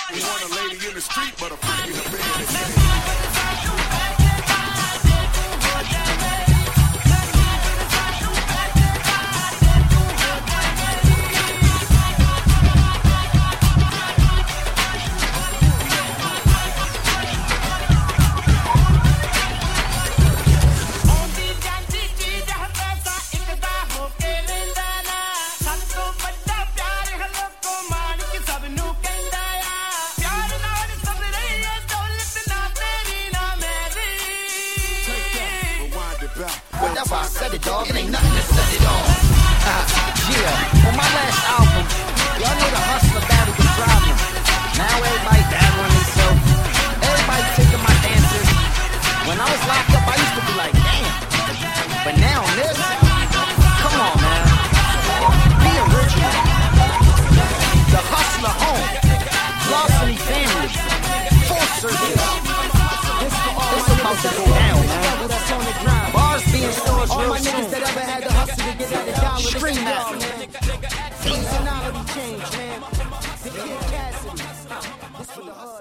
You want a lady in the street, but a freak in the bed. Well, that's why I said it, dog. It ain't nothing to set it off. Yeah, on my last album, y'all know the hustler battled the problem. Now everybody battling themselves. Everybody taking my dances. When I was locked up, I used to be like, damn. But now this, come on, man. Be original. The hustler home. Larceny family. Full circle. It's about to go down, man. Bars being stores real soon. That ever had the hustle to get out of dollar. Stream that. Seasonality change, man. The Kid Cassidy. This for the hood.